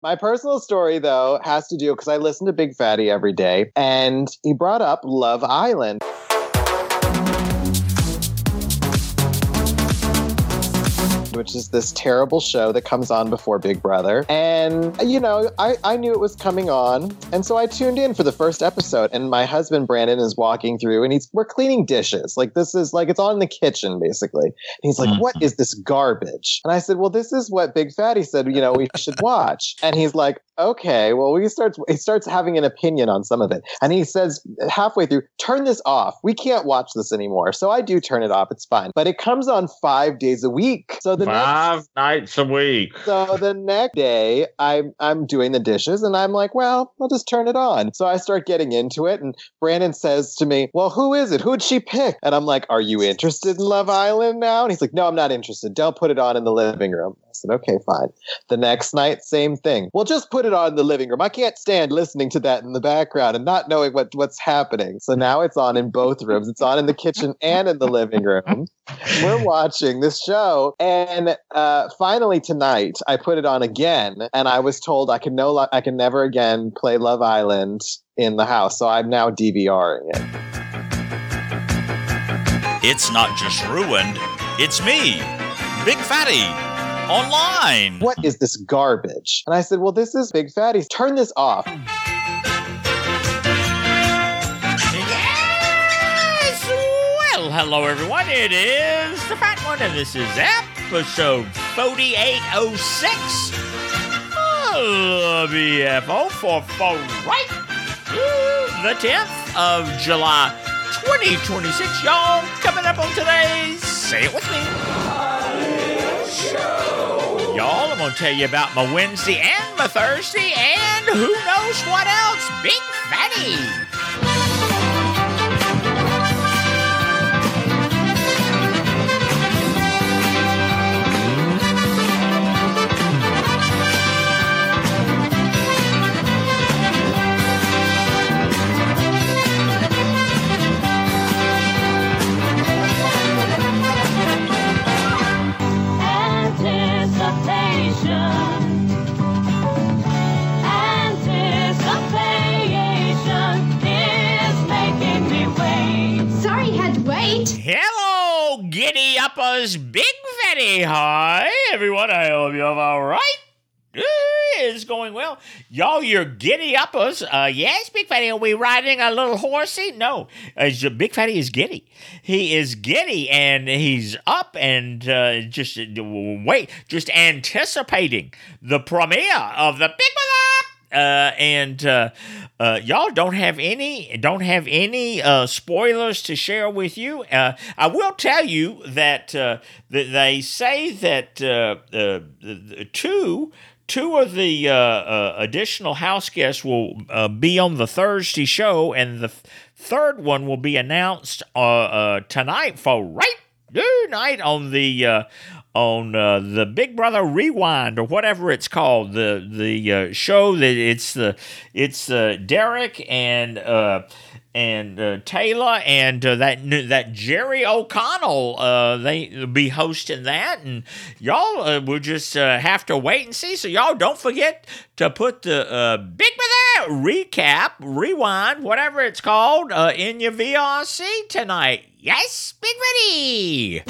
My personal story, though, has to do because I listen to Big Fatty every day, and he brought up Love Island. Which is this terrible show that comes on before Big Brother. And, you know, I knew it was coming on. And so I tuned in for the first episode. And my husband, Brandon, is walking through and we're cleaning dishes. Like, this is like, it's on in the kitchen, basically. And he's like, what is this garbage? And I said, well, this is what Big Fatty said, you know, we should watch. And he's like, okay, well, he starts having an opinion on some of it. And he says halfway through, turn this off. We can't watch this anymore. So I do turn it off. It's fine. But it comes on 5 days a week. So the 5 nights a week. So the next day, I'm doing the dishes, and I'm like, well, I'll just turn it on. So I start getting into it, and Brandon says to me, well, who is it? Who'd she pick? And I'm like, are you interested in Love Island now? And he's like, no, I'm not interested. Don't put it on in the living room. I said, okay, fine. The next night, same thing. Well, just put it on in the living room. I can't stand listening to that in the background and not knowing what's happening. So now it's on in both rooms. It's on in the kitchen and in the living room. We're watching this show, and finally tonight I put it on again, and I was told I can never again play Love Island in the house. So I'm now DVRing it. It's not just ruined, it's me, Big Fatty, online. What is this garbage? And I said, well, this is Big Fatty. Turn this off. Yes! Well, hello, everyone. It is the Fat One, and this is episode 4806. BFO for right. The 10th of July, 2026. Y'all, coming up on today's Say It With Me show. Y'all, I'm going to tell you about my Wednesday and my Thursday and who knows what else. Big Fatty. Hello, Giddy Uppers, Big Fatty. Hi, everyone. I hope you're all right. It's going well. Y'all, you're Giddy Uppers. Yes, Big Fatty, are we riding a little horsey? No, Big Fatty is giddy. He is giddy, and he's up and just anticipating the premiere of the Big Brother. Y'all don't have any spoilers to share with you. I will tell you that they say that two of the additional house guests will be on the Thursday show, and the third one will be announced tonight for right night on the Big Brother Rewind, or whatever it's called, the show that it's Derek and Taylor and that Jerry O'Connell, they be hosting that, and y'all will just have to wait and see. So y'all don't forget to put the Big Brother recap, rewind, whatever it's called, in your VRC tonight. Yes, Big Ready.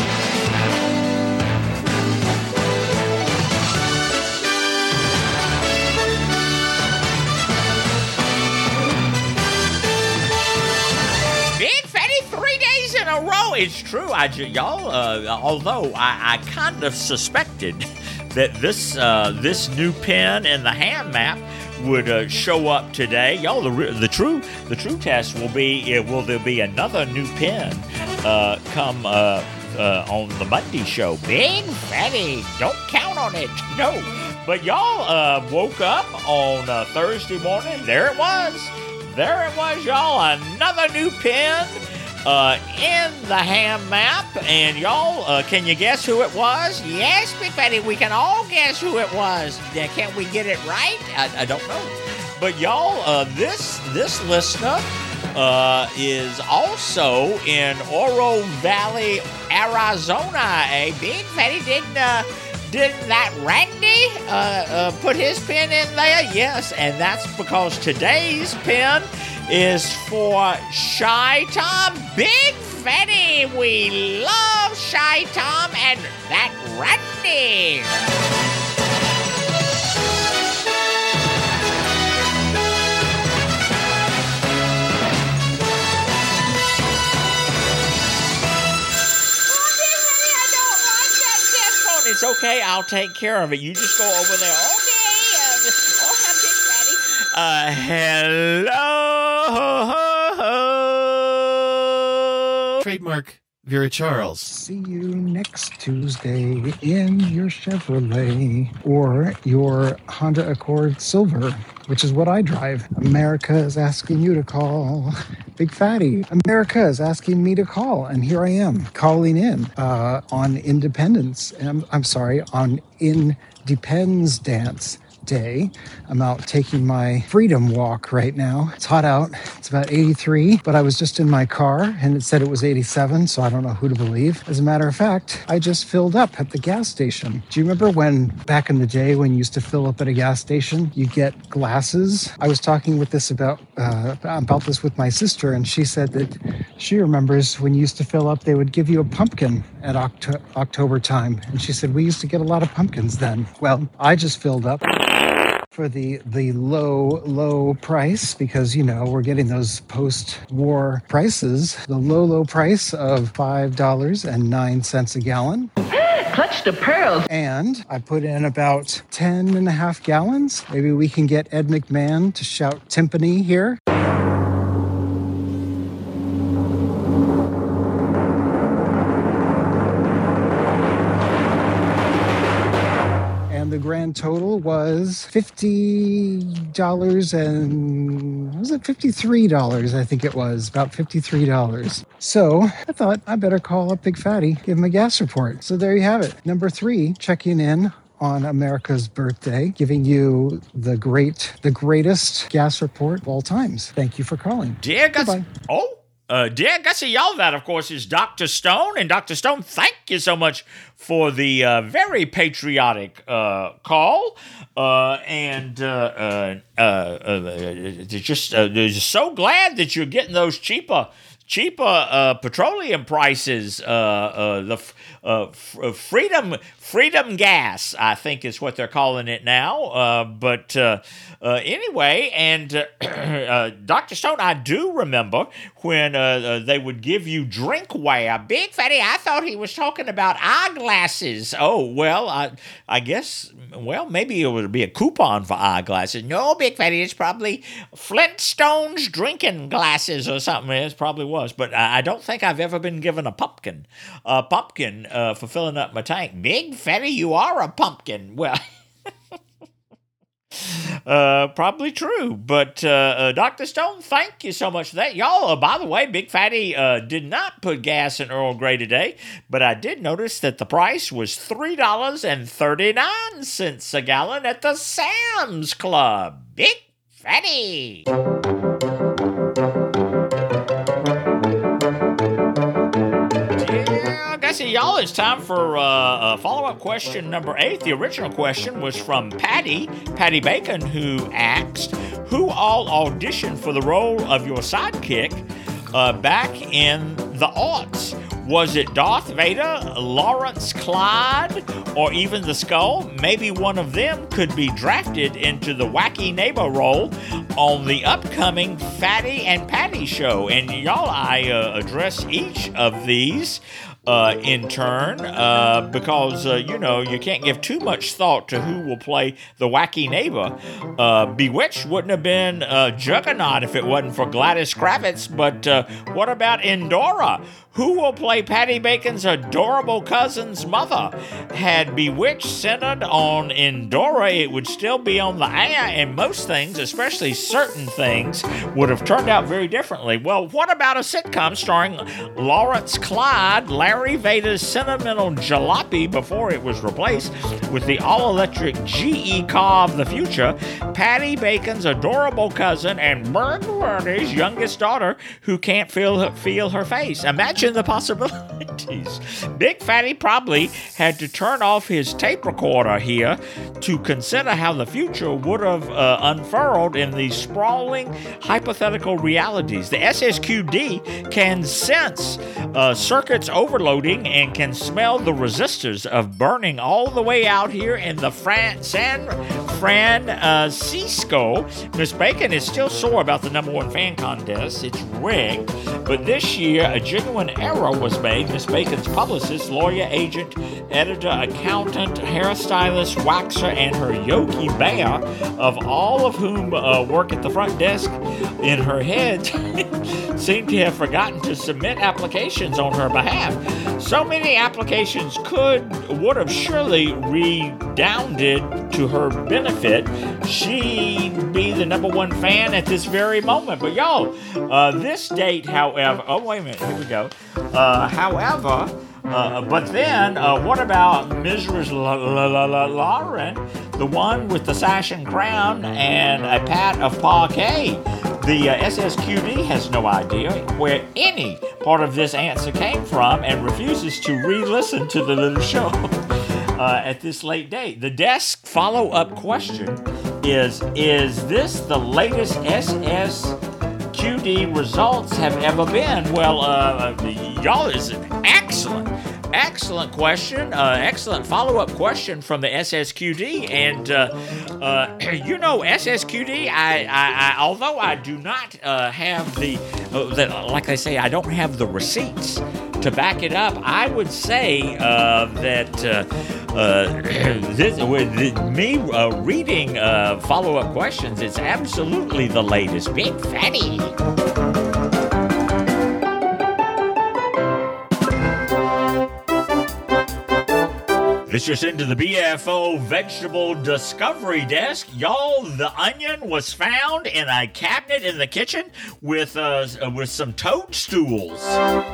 In a row. It's true. Although I kind of suspected that this new pin in the hand map would show up today. Y'all, the true test will be, will there be another new pin come on the Monday show? Big Fatty, don't count on it. No. But y'all woke up on Thursday morning. There it was, y'all. Another new pin in the ham map, and y'all, can you guess who it was? Yes, Big Fatty, we can all guess who it was. Can't we get it right? I don't know. But y'all, this listener is also in Oro Valley, Arizona. Big Fatty, Didn't that Randy put his pin in there? Yes, and that's because today's pin is for Shy Tom. Big Fatty, we love Shy Tom and that Randy. It's okay. I'll take care of it. You just go over there. Okay. Hello. Trademark Vera Charles. See you next Tuesday in your Chevrolet or your Honda Accord Silver, which is what I drive. America is asking you to call. Big Fatty. America is asking me to call, and here I am calling in on Independence. On Independence Dance Day. I'm out taking my freedom walk right now. It's hot out. It's about 83, but I was just in my car and it said it was 87, so I don't know who to believe. As a matter of fact, I just filled up at the gas station. Do you remember when back in the day when you used to fill up at a gas station, you get glasses? I was talking with this about this with my sister, and she said that she remembers when you used to fill up, they would give you a pumpkin at October time. And she said, we used to get a lot of pumpkins then. Well, I just filled up for the low price, because, you know, we're getting those post-war prices. The low price of $5.09 a gallon. Clutch the pearls. And I put in about 10 and a half gallons. Maybe we can get Ed McMahon to shout timpani here. The grand total was $50 and was it $53? I think it was about $53. So I thought I better call up Big Fatty, give him a gas report. So there you have it. Number 3, checking in on America's birthday, giving you the greatest gas report of all times. Thank you for calling. Dear Gus. Goodbye. Dear Gussie, y'all, that, of course, is Dr. Stone. And Dr. Stone, thank you so much for the very patriotic call. Just so glad that you're getting those cheaper petroleum prices. Freedom gas, I think is what they're calling it now. But anyway, and Dr. Stone, I do remember when they would give you drinkware. Big Fatty, I thought he was talking about eyeglasses. Oh, well, I guess, well, maybe it would be a coupon for eyeglasses. No, Big Fatty, it's probably Flintstones drinking glasses or something. It probably was. But I don't think I've ever been given a pumpkin for filling up my tank. Big Fatty, you are a pumpkin. Well, probably true. But Dr. Stone, thank you so much for that. Y'all, by the way, Big Fatty did not put gas in Earl Grey today, but I did notice that the price was $3.39 a gallon at the Sam's Club. Big Fatty. Y'all, it's time for follow-up question number 8. The original question was from Patty Bacon, who asked, who all auditioned for the role of your sidekick back in the aughts? Was it Darth Vader, Lawrence Clyde, or even the Skull? Maybe one of them could be drafted into the wacky neighbor role on the upcoming Fatty and Patty show. And y'all, I address each of these in turn, because, you can't give too much thought to who will play the wacky neighbor. Bewitched wouldn't have been Juggernaut if it wasn't for Gladys Kravitz, but what about Endora? Who will play Patty Bacon's adorable cousin's mother? Had Bewitched centered on Endora, it would still be on the air, and most things, especially certain things, would have turned out very differently. Well, what about a sitcom starring Lawrence Clyde, Larry Vader's sentimental jalopy before it was replaced with the all-electric GE car of the future, Patty Bacon's adorable cousin, and Bergwerder's youngest daughter who can't feel her face? Imagine stretching the possibilities. Big Fatty probably had to turn off his tape recorder here to consider how the future would have unfurled in these sprawling hypothetical realities. The SSQD can sense circuits overloading and can smell the resistors of burning all the way out here in the San Francisco. Miss Bacon is still sore about the #1 fan contest. It's rigged. But this year, a genuine error was made. Miss Bacon's publicist, lawyer, agent, editor, accountant, hairstylist, waxer, and her Yogi Bear, of all of whom work at the front desk in her head, seem to have forgotten to submit applications on her behalf. So many applications would have surely redounded to her benefit. She'd be the #1 fan at this very moment. But y'all, this date, however, oh wait a minute, here we go. But then, what about Mrs. Lauren, the one with the sash and crown and a pat of parquet? The SSQD has no idea where any part of this answer came from and refuses to re-listen to the little show at this late date. The desk follow-up question is this the latest SSQD results have ever been? Well, y'all, is an excellent question, excellent follow-up question from the SSQD, and SSQD. I although I do not have like I say, I don't have the receipts to back it up. I would say that reading follow-up questions, it's absolutely the latest. Big Fatty. This just into the BFO Vegetable Discovery Desk. Y'all, the onion was found in a cabinet in the kitchen with some toadstools.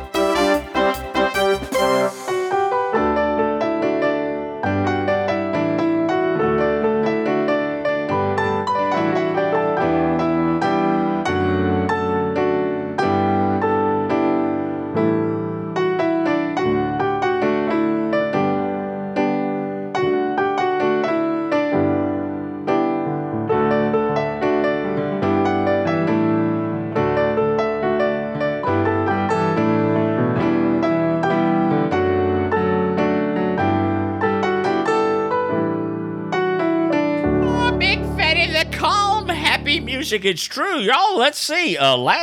It's true, y'all. Let's see.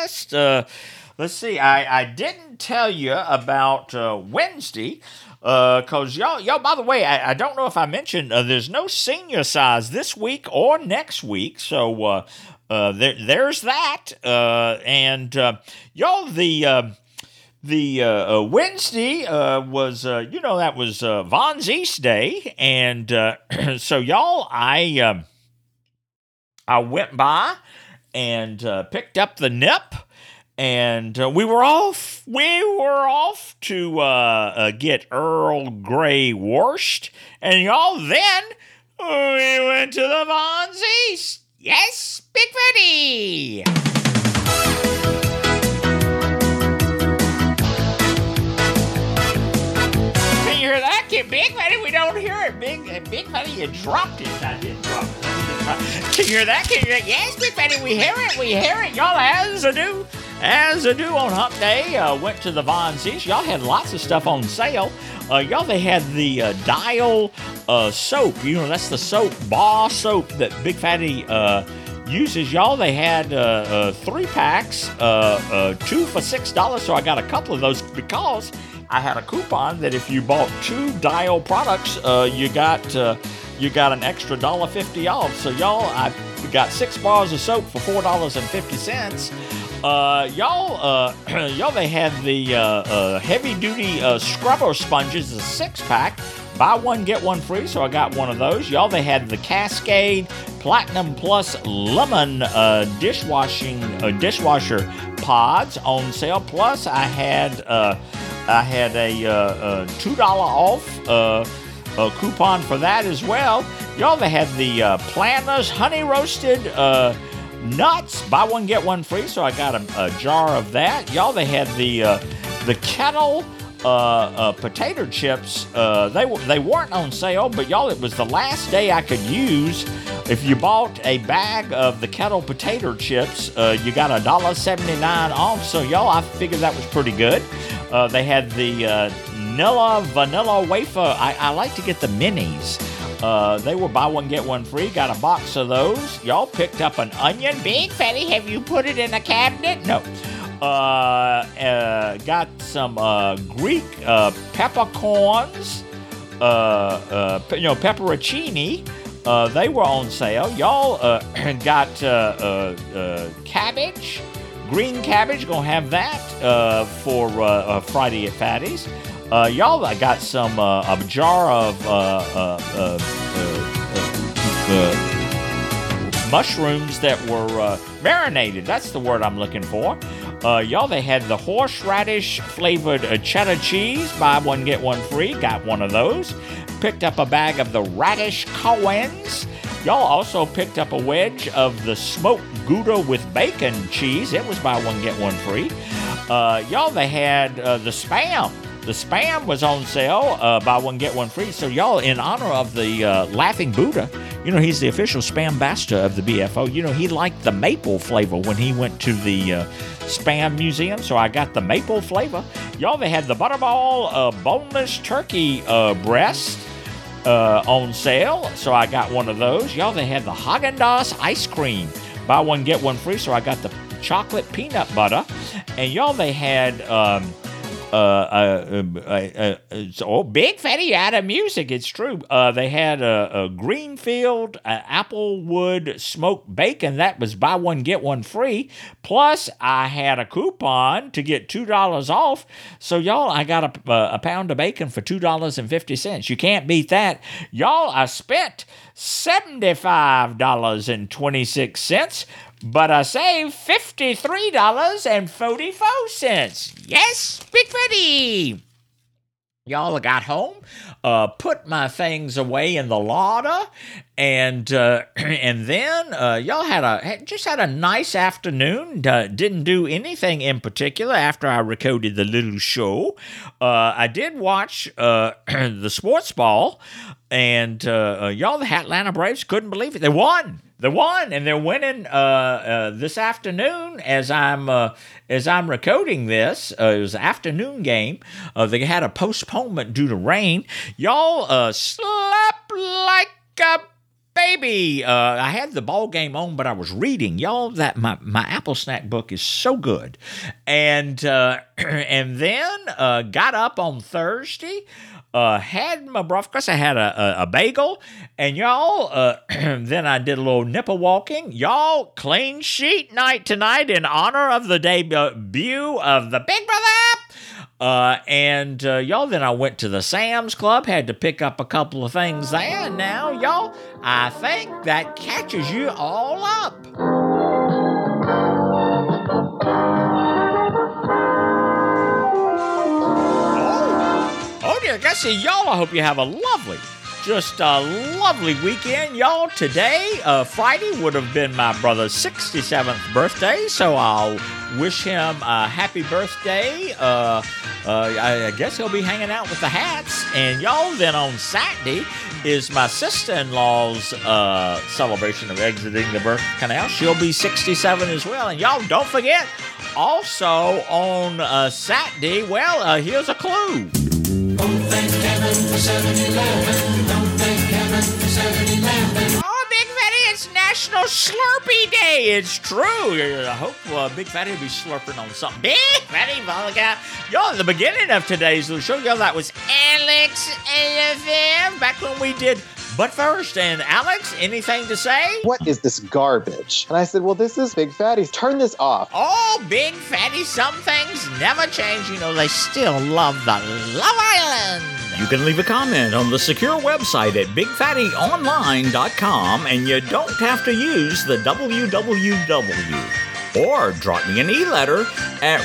I didn't tell you about Wednesday, cause y'all. By the way, I don't know if I mentioned there's no senior size this week or next week, so there's that. And y'all, the Wednesday was that was Von Zeese Day, and so y'all, I went by and picked up the nip, and we were off to get Earl Grey Wurst, and y'all, then we went to the Von Zeese. Yes, Big Fatty. Can you hear that? Big Fatty, we don't hear it. Big Fatty, you dropped it. I did drop it. Can you hear that? Yes, Big Fatty, we hear it. Y'all, as I do on Hump Day, went to the Von Zeese. Y'all had lots of stuff on sale. Y'all, they had the Dial soap. That's the bar soap that Big Fatty uses. Y'all, they had 3 packs, 2 for $6. So I got a couple of those because I had a coupon that if you bought 2 Dial products, you got an extra $1.50 off. So y'all, I got 6 bars of soap for $4.50. Y'all, they had the heavy-duty scrubber sponges, a 6-pack. Buy one, get one free, so I got one of those. Y'all, they had the Cascade Platinum Plus Lemon dishwasher pods on sale. Plus, I had a $2 off a coupon for that as well. Y'all, they had the Planters Honey Roasted nuts. Buy one, get one free, so I got a jar of that. Y'all, they had the The Kettle potato chips, they weren't on sale, but y'all, it was the last day I could use. If you bought a bag of the Kettle potato chips, you got $1.79 off. So y'all, I figured that was pretty good. They had the vanilla wafer. I like to get the minis. They were buy one, get one free. Got a box of those. Y'all picked up an onion. Big Fatty, have you put it in a cabinet? No. Got some Greek peppercorns, pepperoncini. They were on sale. Y'all got cabbage, green cabbage. Gonna have that for Friday at Fatty's. Y'all, I got some a jar of mushrooms that were marinated. That's the word I'm looking for. Y'all, they had the horseradish flavored cheddar cheese. Buy one, get one free. Got one of those. Picked up a bag of the radish Cohen's. Y'all also picked up a wedge of the smoked Gouda with bacon cheese. It was buy one, get one free. Y'all, they had the Spam. The Spam was on sale, buy one, get one free. So y'all, in honor of the Laughing Buddha, he's the official Spam Basta of the BFO. He liked the maple flavor when he went to the Spam Museum, so I got the maple flavor. Y'all, they had the Butterball boneless turkey breast on sale, so I got one of those. Y'all, they had the Haagen-Dazs ice cream. Buy one, get one free, so I got the chocolate peanut butter. And y'all, they had... Big Fatty out of music. It's true. They had a Greenfield Applewood smoked bacon. That was buy one, get one free. Plus, I had a coupon to get $2 off. So, y'all, I got a pound of bacon for $2.50. You can't beat that. Y'all, I spent $75.26. But I saved $53.44. Yes, Big Fatty. Y'all, I got home, put my things away in the larder, and then y'all had a nice afternoon. Didn't do anything in particular after I recorded the little show. I did watch the sports ball, and y'all, the Atlanta Braves, couldn't believe it. They won. They won, and they're winning this afternoon as I'm recording this. It was an afternoon game. They had a postponement due to rain. Y'all slept like a baby. I had the ball game on, but I was reading. Y'all, that my Apple Snack book is so good. And then got up on Thursday. Had my breakfast. I had a bagel, and y'all, then I did a little nipple walking. Y'all, clean sheet night tonight in honor of the debut of the Big Brother app. And y'all, then I went to the Sam's Club, had to pick up a couple of things there. And now, y'all, I think that catches you all up. I see y'all. I hope you have a lovely weekend, y'all. Today, Friday, would have been my brother's 67th birthday, so I'll wish him a happy birthday. I guess he'll be hanging out with the Hats. And y'all, then on Saturday is my sister-in-law's celebration of exiting the birth canal. She'll be 67 as well. And y'all, don't forget, also on Saturday, well, here's a clue. Oh, thank heaven for 7-Eleven. Oh, thank heaven for 7-Eleven. Oh, Big Fatty, it's National Slurpee Day. It's true. I hope Big Fatty will be slurping on something. Big Fatty, y'all, at the beginning of today's little show, y'all, that was Alex AFM back when we did But First. And Alex, anything to say? What is this garbage? And I said, well, this is Big Fatty. Turn this off. Oh, Big Fatty, some things never change. They still love the Love Island. You can leave a comment on the secure website at BigFattyOnline.com, and you don't have to use the www. Or drop me an e-letter at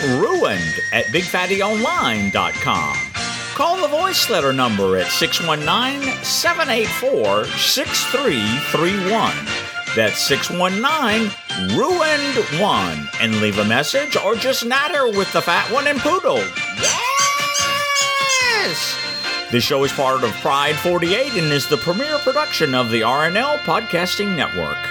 ruined@BigFattyOnline.com. Call the voice letter number at 619-784-6331. That's 619-RUINED-1. And leave a message or just natter with the fat one and Poodle. Yes! This show is part of Pride 48 and is the premier production of the RNL Podcasting Network.